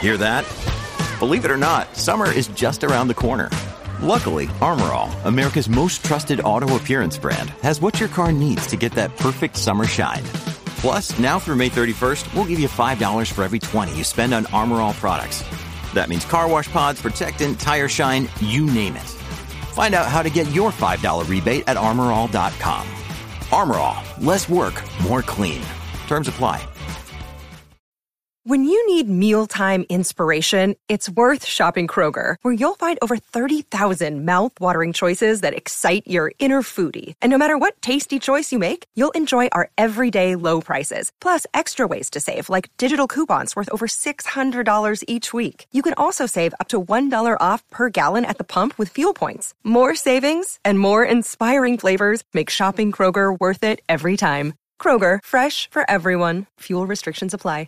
Hear that? Believe it or not, summer is just around the corner. Luckily, Armor All, America's most trusted auto appearance brand, has what your car needs to get that perfect summer shine. Plus, now through May 31st, we'll give you $5 for every $20 you spend on Armor All products. That means car wash pods, protectant, tire shine, you name it. Find out how to get your $5 rebate at armorall.com. Armor All, less work, more clean. Terms apply. When you need mealtime inspiration, it's worth shopping Kroger, where you'll find over 30,000 mouth-watering choices that excite your inner foodie. And no matter what tasty choice you make, you'll enjoy our everyday low prices, plus extra ways to save, like digital coupons worth over $600 each week. You can also save up to $1 off per gallon at the pump with fuel points. More savings and more inspiring flavors make shopping Kroger worth it every time. Kroger, fresh for everyone. Fuel restrictions apply.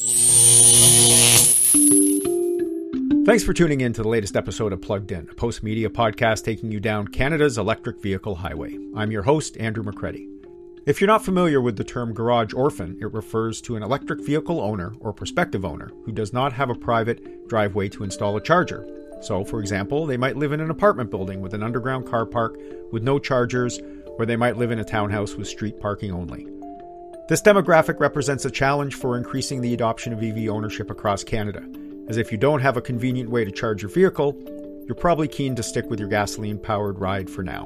Thanks for tuning in to the latest episode of Plugged In, a post-media podcast taking you down Canada's electric vehicle highway. I'm your host, Andrew McCready. If you're not familiar with the term garage orphan, it refers to an electric vehicle owner or prospective owner who does not have a private driveway to install a charger. So, for example, they might live in an apartment building with an underground car park with no chargers, or they might live in a townhouse with street parking only. This demographic represents a challenge for increasing the adoption of EV ownership across Canada, as if you don't have a convenient way to charge your vehicle, you're probably keen to stick with your gasoline-powered ride for now.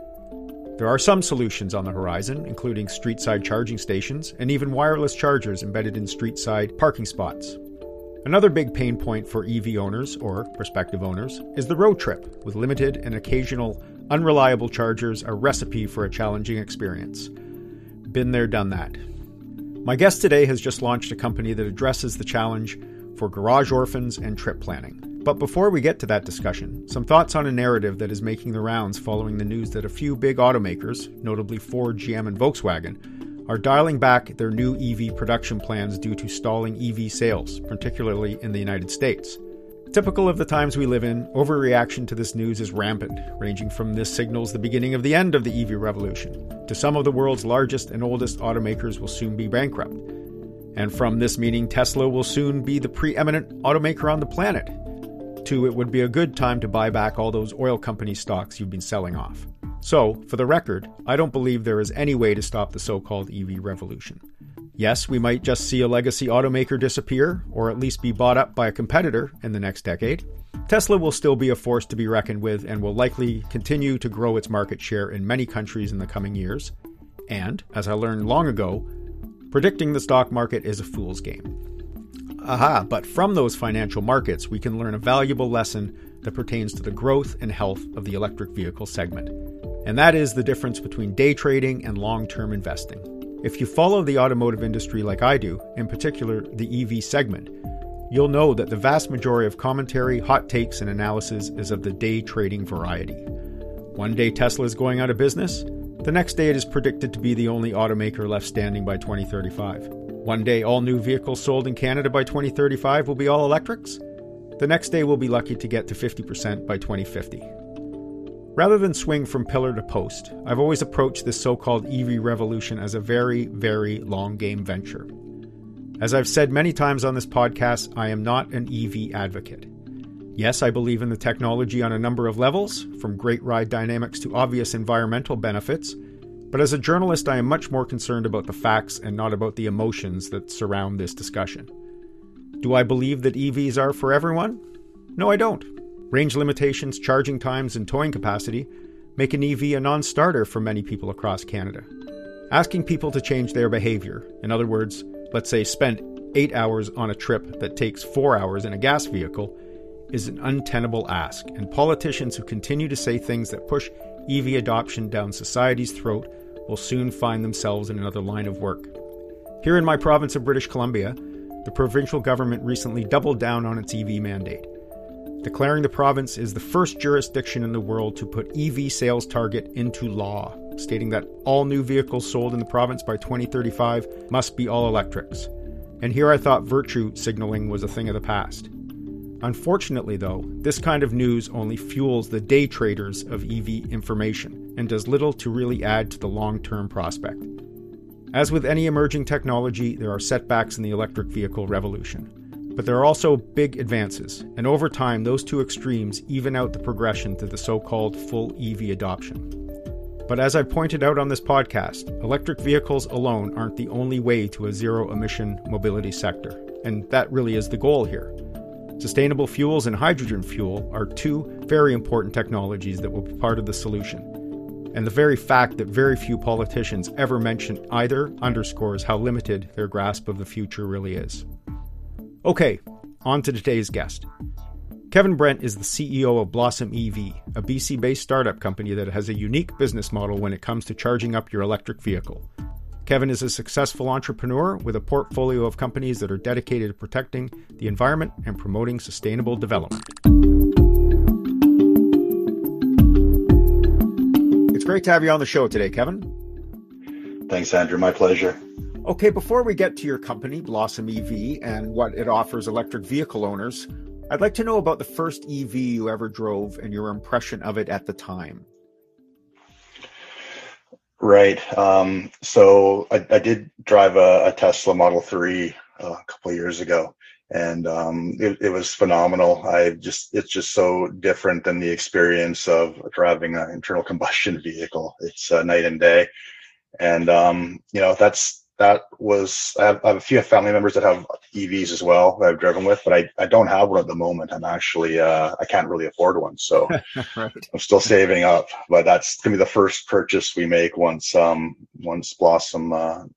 There are some solutions on the horizon, including street-side charging stations and even wireless chargers embedded in street-side parking spots. Another big pain point for EV owners, or prospective owners, is the road trip, with limited and occasional unreliable chargers a recipe for a challenging experience. Been there, done that. My guest today has just launched a company that addresses the challenge for garage orphans and trip planning. But before we get to that discussion, some thoughts on a narrative that is making the rounds following the news that a few big automakers, notably Ford, GM, and Volkswagen, are dialing back their new EV production plans due to stalling EV sales, particularly in the United States. Typical of the times we live in, overreaction to this news is rampant, ranging from this signals the beginning of the end of the EV revolution, to some of the world's largest and oldest automakers will soon be bankrupt. And from this meaning Tesla will soon be the preeminent automaker on the planet, to it would be a good time to buy back all those oil company stocks you've been selling off. So, for the record, I don't believe there is any way to stop the so-called EV revolution. Yes, we might just see a legacy automaker disappear, or at least be bought up by a competitor in the next decade. Tesla will still be a force to be reckoned with and will likely continue to grow its market share in many countries in the coming years. And, as I learned long ago, predicting the stock market is a fool's game. But from those financial markets, we can learn a valuable lesson that pertains to the growth and health of the electric vehicle segment. And that is the difference between day trading and long-term investing. If you follow the automotive industry like I do, in particular the EV segment, you'll know that the vast majority of commentary, hot takes, and analysis is of the day trading variety. One day Tesla is going out of business. The next day it is predicted to be the only automaker left standing by 2035. One day all new vehicles sold in Canada by 2035 will be all electrics. The next day we'll be lucky to get to 50% by 2050. Rather than swing from pillar to post, I've always approached this so-called EV revolution as a very, very long game venture. As I've said many times on this podcast, I am not an EV advocate. Yes, I believe in the technology on a number of levels, from great ride dynamics to obvious environmental benefits, but as a journalist I am much more concerned about the facts and not about the emotions that surround this discussion. Do I believe that EVs are for everyone? No, I don't. Range limitations, charging times, and towing capacity make an EV a non-starter for many people across Canada. Asking people to change their behavior, in other words, let's say spend 8 hours on a trip that takes 4 hours in a gas vehicle, is an untenable ask, and politicians who continue to say things that push EV adoption down society's throat will soon find themselves in another line of work. Here in my province of British Columbia, the provincial government recently doubled down on its EV mandate, declaring the province is the first jurisdiction in the world to put EV sales target into law, stating that all new vehicles sold in the province by 2035 must be all electrics. And here I thought virtue signaling was a thing of the past. Unfortunately, though, this kind of news only fuels the day traders of EV information and does little to really add to the long-term prospect. As with any emerging technology, there are setbacks in the electric vehicle revolution. But there are also big advances, and over time, those two extremes even out the progression to the so-called full EV adoption. But as I've pointed out on this podcast, electric vehicles alone aren't the only way to a zero-emission mobility sector, and that really is the goal here. Sustainable fuels and hydrogen fuel are two very important technologies that will be part of the solution. And the very fact that very few politicians ever mention either underscores how limited their grasp of the future really is. Okay, on to today's guest. Kevin Brent is the CEO of Blossom EV, a BC-based startup company that has a unique business model when it comes to charging up your electric vehicle. Kevin is a successful entrepreneur with a portfolio of companies that are dedicated to protecting the environment and promoting sustainable development. It's great to have you on the show today, Kevin. Thanks, Andrew. My pleasure. Okay, before we get to your company, Blossom EV, and what it offers electric vehicle owners, I'd like to know about the first EV you ever drove and your impression of it at the time. Right. So I did drive a Tesla Model 3 a couple of years ago, and it was phenomenal. It's just so different than the experience of driving an internal combustion vehicle. It's night and day. And, I have a few family members that have EVs as well that I've driven with, but I don't have one at the moment. I'm actually, I can't really afford one. So Right. I'm still saving up, but that's going to be the first purchase we make once Blossom,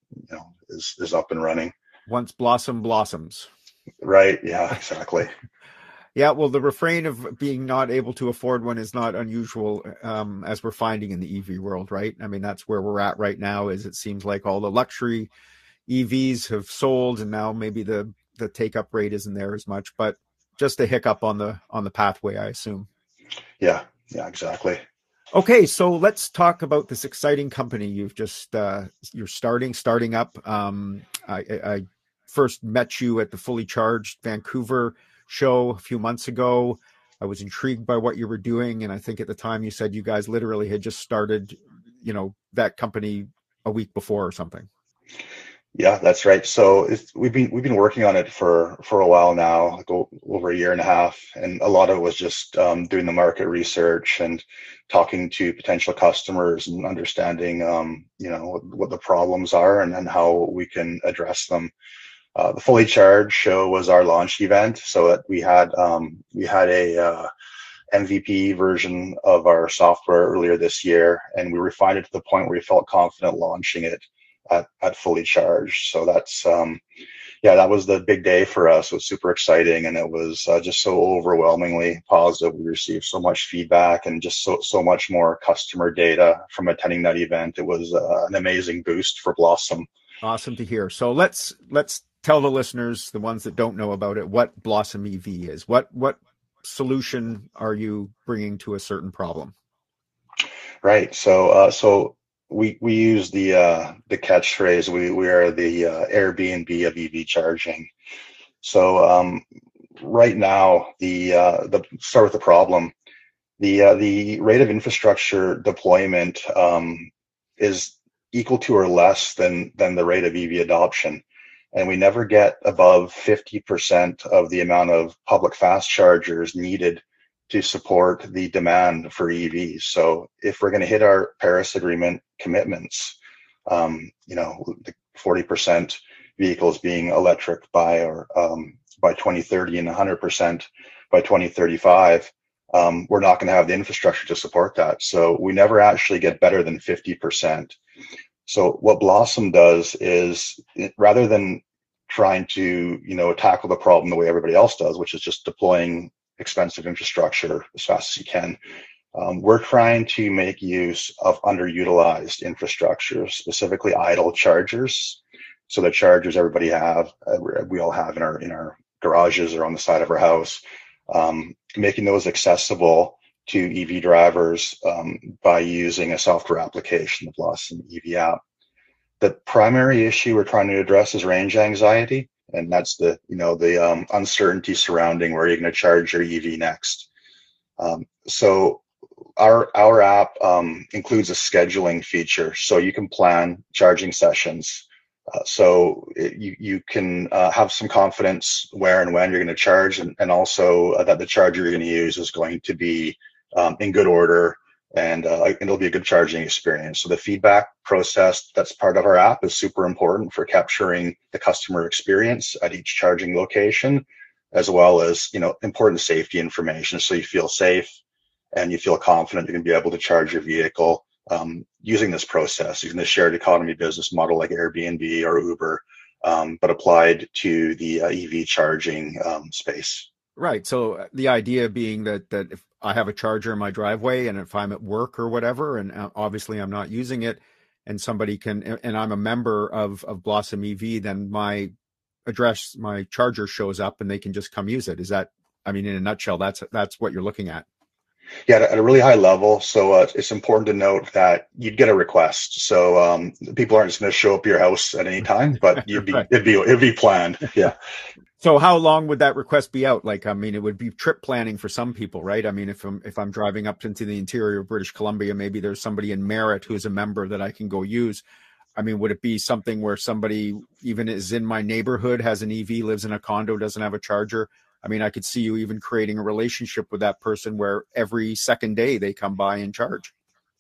is up and running. Once Blossom blossoms. Right. Yeah, exactly. Yeah, well, the refrain of being not able to afford one is not unusual, as we're finding in the EV world, right? I mean, that's where we're at right now. Is it seems like all the luxury EVs have sold, and now maybe the take-up rate isn't there as much. But just a hiccup on the pathway, I assume. Yeah, exactly. Okay, so let's talk about this exciting company you've just you're starting up. I first met you at the Fully Charged Vancouver show a few months ago. I was intrigued by what you were doing, and I think at the time you said you guys literally had just started, that company a week before or something. Yeah, that's right. So we've been working on it for a while now, like over a year and a half, and a lot of it was just doing the market research and talking to potential customers and understanding, what the problems are and how we can address them. The Fully Charged show was our launch event, so that we had a MVP version of our software earlier this year, and we refined it to the point where we felt confident launching it at Fully Charged. So that's that was the big day for us. It was super exciting, and it was just so overwhelmingly positive. We received so much feedback and just so much more customer data from attending that event. It was an amazing boost for Blossom. Awesome to hear. So let's tell the listeners, the ones that don't know about it, what Blossom EV is. What solution are you bringing to a certain problem? Right. So we use the catchphrase. We are the Airbnb of EV charging. So right now, the start with the problem. The rate of infrastructure deployment is equal to or less than the rate of EV adoption. And we never get above 50% of the amount of public fast chargers needed to support the demand for EVs. So if we're going to hit our Paris Agreement commitments, the 40% vehicles being electric by 2030 and 100% by 2035, we're not going to have the infrastructure to support that. So we never actually get better than 50%. So what Blossom does is, rather than trying to, tackle the problem the way everybody else does, which is just deploying expensive infrastructure as fast as you can, we're trying to make use of underutilized infrastructure, specifically idle chargers. So the chargers we all have in our garages or on the side of our house, making those accessible to EV drivers by using a software application, the Blossom EV app. The primary issue we're trying to address is range anxiety, and that's the uncertainty surrounding where you're going to charge your EV next. So our app includes a scheduling feature, so you can plan charging sessions You can have some confidence where and when you're going to charge, and also that the charger you're going to use is going to be in good order, and it'll be a good charging experience. So the feedback process that's part of our app is super important for capturing the customer experience at each charging location, as well as, important safety information. So you feel safe and you feel confident you're going to be able to charge your vehicle using this process, using the shared economy business model like Airbnb or Uber, but applied to the EV charging space. Right. So the idea being that if I have a charger in my driveway and if I'm at work or whatever, and obviously I'm not using it, and somebody and I'm a member of Blossom EV, then my address, my charger shows up and they can just come use it. Is that, in a nutshell, that's what you're looking at? Yeah, at a really high level. So it's important to note that you'd get a request. So people aren't just going to show up at your house at any time, but right. it'd be planned. Yeah. So how long would that request be out? It would be trip planning for some people, right? If I'm driving up into the interior of British Columbia, maybe there's somebody in Merritt who's a member that I can go use. Would it be something where somebody even is in my neighborhood, has an EV, lives in a condo, doesn't have a charger? I could see you even creating a relationship with that person where every second day they come by and charge.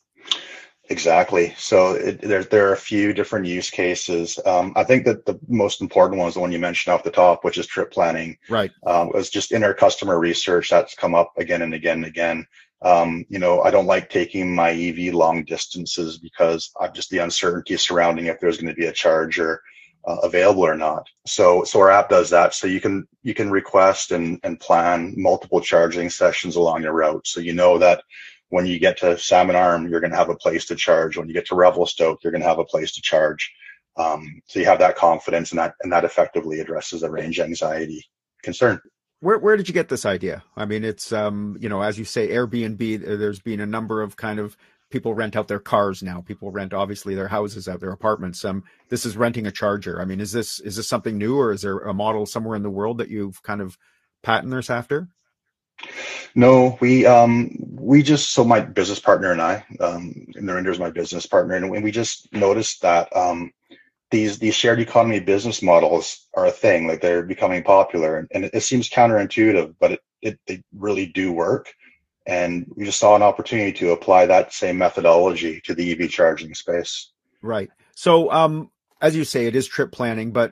Exactly. So there are a few different use cases. I think that the most important one is the one you mentioned off the top, which is trip planning. Right. It was just in our customer research that's come up again and again and again. I don't like taking my EV long distances because of just the uncertainty surrounding if there's going to be a charger available or not. So our app does that. So you can request and plan multiple charging sessions along your route. So that when you get to Salmon Arm, you're going to have a place to charge. When you get to Revelstoke, you're going to have a place to charge. So you have that confidence, and that effectively addresses the range anxiety concern. Where did you get this idea? It's as you say, Airbnb. There's been a number of kind of people rent out their cars now. People rent obviously their houses out, their apartments. This is renting a charger. Is this something new, or is there a model somewhere in the world that you've kind of patented this after? No, we just, so my business partner and I, Narinder is my business partner, and we just noticed that these shared economy business models are a thing. Like, they're becoming popular, and it seems counterintuitive, but they really do work. And we just saw an opportunity to apply that same methodology to the EV charging space. Right. So, as you say, it is trip planning, but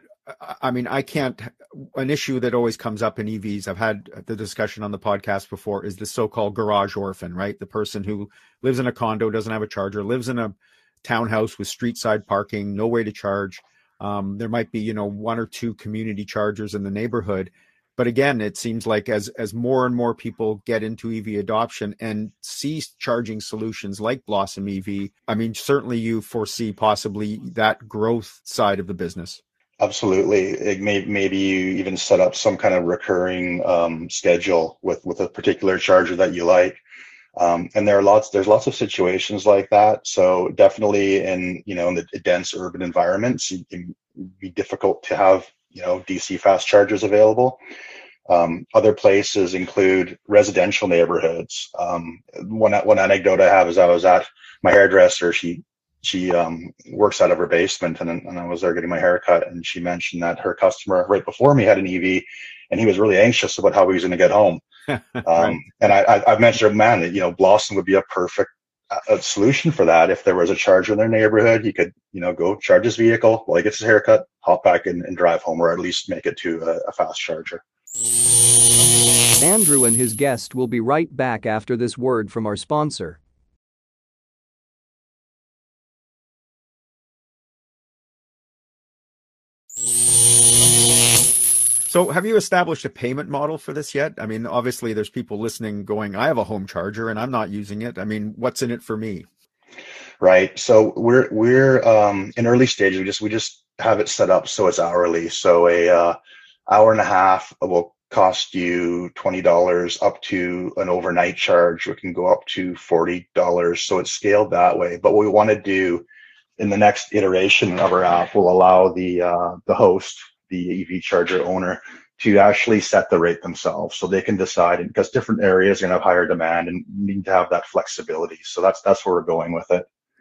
an issue that always comes up in EVs, I've had the discussion on the podcast before, is the so-called garage orphan, right? The person who lives in a condo, doesn't have a charger, lives in a townhouse with street side parking, no way to charge. There might be, one or two community chargers in the neighborhood. But again, it seems like as more and more people get into EV adoption and see charging solutions like Blossom EV, certainly you foresee possibly that growth side of the business. Absolutely. Maybe you even set up some kind of recurring schedule with a particular charger that you like. And there's lots of situations like that. So definitely in the dense urban environments, it can be difficult to have DC fast chargers available. Other places include residential neighborhoods. One anecdote I have is I was at my hairdresser. She works out of her basement, and I was there getting my haircut, and she mentioned that her customer right before me had an EV, and he was really anxious about how he was going to get home. Right. And I've mentioned, man, that Blossom would be a perfect solution for that. If there was a charger in their neighborhood, he could go charge his vehicle while he gets his haircut, hop back in and drive home, or at least make it to a fast charger. Andrew and his guest will be right back after this word from our sponsor. So have you established a payment model for this yet? Obviously there's people listening going, I have a home charger and I'm not using it. What's in it for me? Right. So we're in early stages. We just have it set up so it's hourly. So a hour and a half will cost you $20 up to an overnight charge. We can go up to $40. So it's scaled that way. But what we want to do in the next iteration of our app will allow the host, the EV charger owner, to actually set the rate themselves, so they can decide, and because different areas are going to have higher demand and need to have that flexibility. So that's where we're going with it.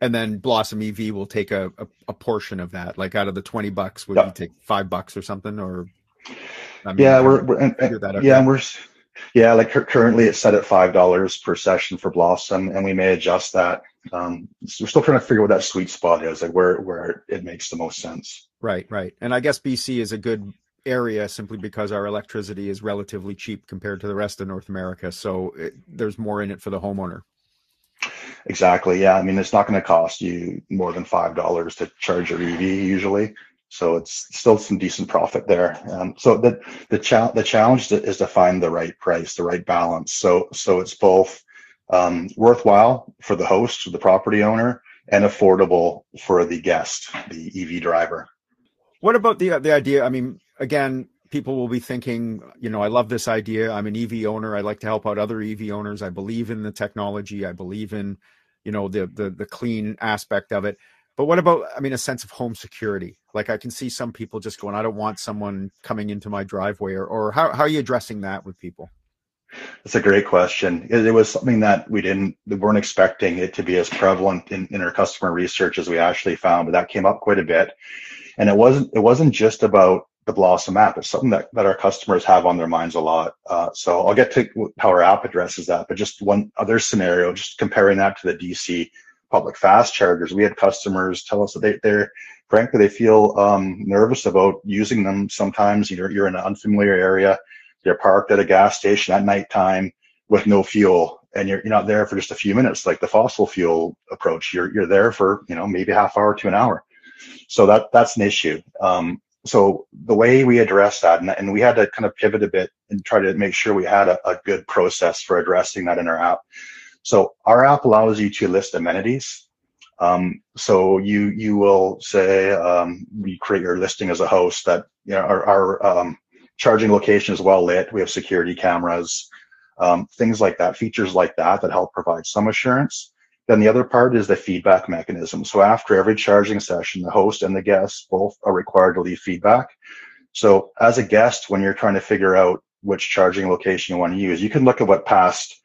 And then Blossom EV will take a portion of that, like out of the $20, would Yep. you take $5 or something? Or I mean, Yeah, figure that out. Like currently it's set at $5 per session for Blossom, and we may adjust that. So we're still trying to figure out what that sweet spot is, like where it makes the most sense. Right. And I guess BC is a good area simply because our electricity is relatively cheap compared to the rest of North America. So there's more in it for the homeowner. Exactly. Yeah. I mean, it's not going to cost you more than $5 to charge your EV usually. So it's still some decent profit there. So the challenge is to find the right price, the right balance. So it's both worthwhile for the host, the property owner, and affordable for the guest, the EV driver. What about the idea? I mean, again, people will be thinking, I love this idea. I'm an EV owner. I like to help out other EV owners. I believe in the technology. I believe in, the clean aspect of it. But what about, a sense of home security? Like I can see some people just going, I don't want someone coming into my driveway, or how are you addressing that with people? That's a great question. It was something that we weren't expecting it to be as prevalent in our customer research as we actually found, but that came up quite a bit. And it wasn't just about the Blossom app. It's something that our customers have on their minds a lot. So I'll get to how our app addresses that, but just one other scenario, just comparing that to the DC public fast chargers. We had customers tell us that they're frankly, they feel nervous about using them. Sometimes you're in an unfamiliar area, you're parked at a gas station at nighttime with no fuel, and you're not there for just a few minutes like the fossil fuel approach. You're there for maybe a half hour to an hour. So that's an issue. So the way we address that, and we had to kind of pivot a bit and try to make sure we had a good process for addressing that in our app. So our app allows you to list amenities. So you will say, you create your listing as a host that, our charging location is well lit. We have security cameras, things like that, features like that help provide some assurance. Then the other part is the feedback mechanism. So after every charging session, the host and the guest both are required to leave feedback. So as a guest, when you're trying to figure out which charging location you want to use, you can look at what past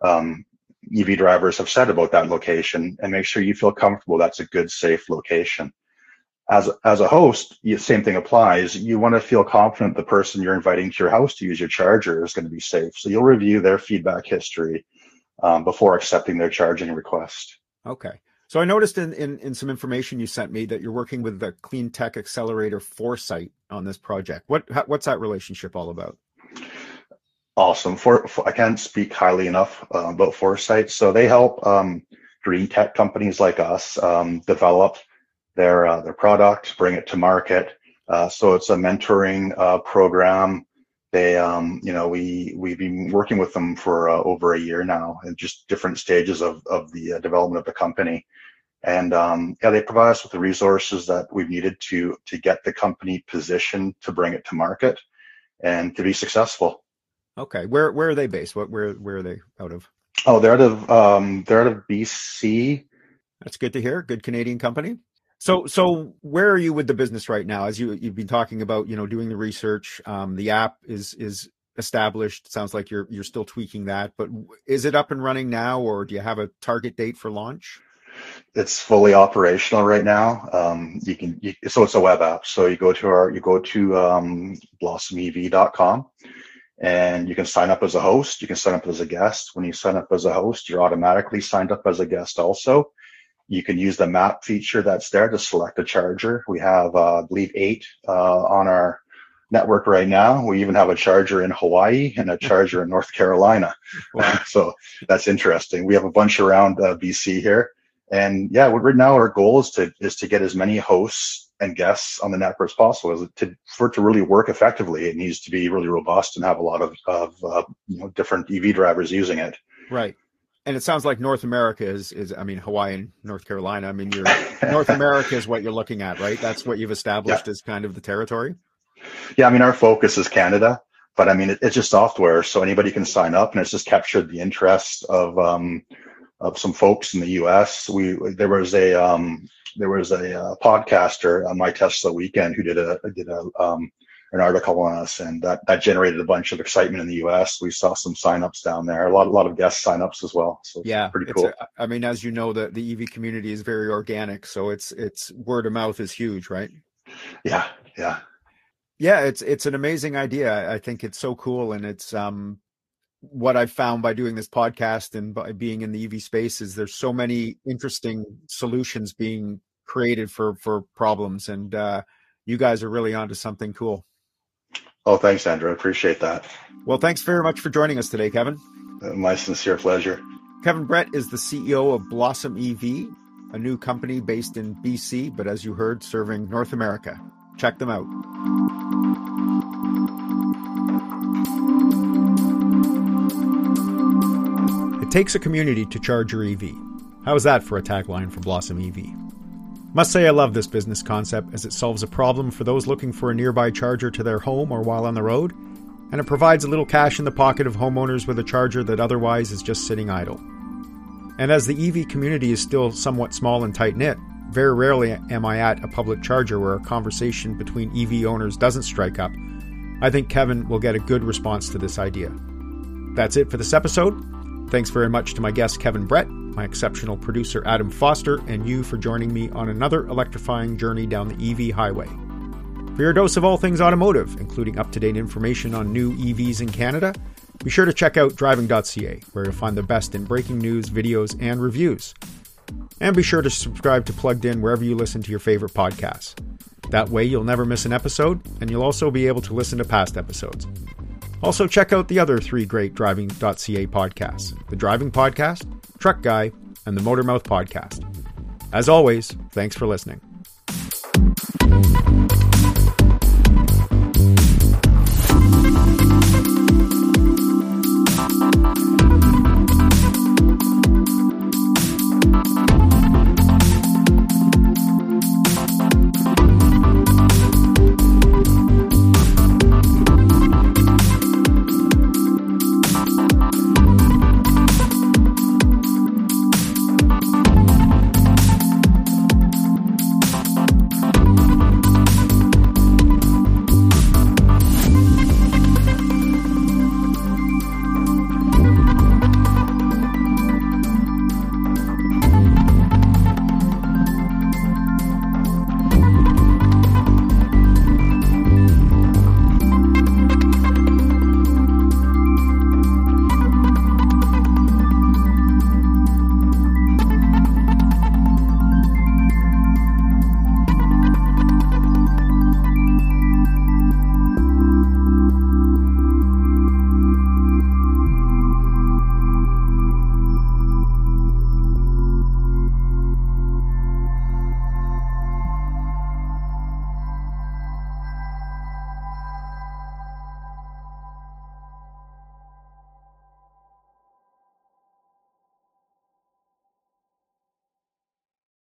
EV drivers have said about that location and make sure you feel comfortable that's a good, safe location. As a host, same thing applies. You want to feel confident the person you're inviting to your house to use your charger is going to be safe. So you'll review their feedback history before accepting their charging request. Okay. So I noticed in some information you sent me that you're working with the Clean Tech Accelerator Foresight on this project. What's that relationship all about? Awesome. I can't speak highly enough about Foresight. So they help green tech companies like us develop their product, bring it to market. So it's a mentoring program. They, we've been working with them for over a year now, and just different stages of the development of the company. And they provide us with the resources that we've needed to get the company positioned to bring it to market and to be successful. Okay, where are they based? Where are they out of? Oh, they're out of BC. That's good to hear. Good Canadian company. So where are you with the business right now? As you've been talking about, doing the research, the app is established. Sounds like you're still tweaking that, but is it up and running now, or do you have a target date for launch? It's fully operational right now. So it's a web app. So you go to blossomev.com and you can sign up as a host. You can sign up as a guest. When you sign up as a host, you're automatically signed up as a guest also. You can use the map feature that's there to select a charger. We have, I believe, 8 on our network right now. We even have a charger in Hawaii and a charger in North Carolina. Wow. So that's interesting. We have a bunch around BC here. And yeah, right now our goal is to get as many hosts and guests on the network as possible. For it to really work effectively, it needs to be really robust and have a lot of different EV drivers using it. Right. And it sounds like North America is Hawaii and North Carolina. North America is what you're looking at, right? That's what you've established as kind of the territory. Yeah. Our focus is Canada, but it's just software. So anybody can sign up, and it's just captured the interest of some folks in the US. There was a podcaster on My Tesla Weekend who did a an article on us, and that generated a bunch of excitement in the U.S. We saw some signups down there, a lot of guest signups as well. So yeah, pretty cool. I mean, as you know, the EV community is very organic, so it's word of mouth is huge, right? Yeah. It's an amazing idea. I think it's so cool, and it's what I've found by doing this podcast and by being in the EV space is there's so many interesting solutions being created for problems, and you guys are really onto something cool. Oh, thanks, Andrew. I appreciate that. Well, thanks very much for joining us today, Kevin. My sincere pleasure. Kevin Brett is the CEO of Blossom EV, a new company based in BC, but as you heard, serving North America. Check them out. It takes a community to charge your EV. How's that for a tagline for Blossom EV? Must say I love this business concept as it solves a problem for those looking for a nearby charger to their home or while on the road, and it provides a little cash in the pocket of homeowners with a charger that otherwise is just sitting idle. And as the EV community is still somewhat small and tight-knit, very rarely am I at a public charger where a conversation between EV owners doesn't strike up. I think Kevin will get a good response to this idea. That's it for this episode. Thanks very much to my guest Kevin Brett, my exceptional producer Adam Foster, and you for joining me on another electrifying journey down the EV highway. For your dose of all things automotive, including up-to-date information on new EVs in Canada, be sure to check out driving.ca, where you'll find the best in breaking news, videos, and reviews. And be sure to subscribe to Plugged In wherever you listen to your favorite podcasts. That way you'll never miss an episode, and you'll also be able to listen to past episodes. Also check out the other 3 great driving.ca podcasts: The Driving Podcast, Truck Guy, and the Motormouth Podcast. As always, thanks for listening.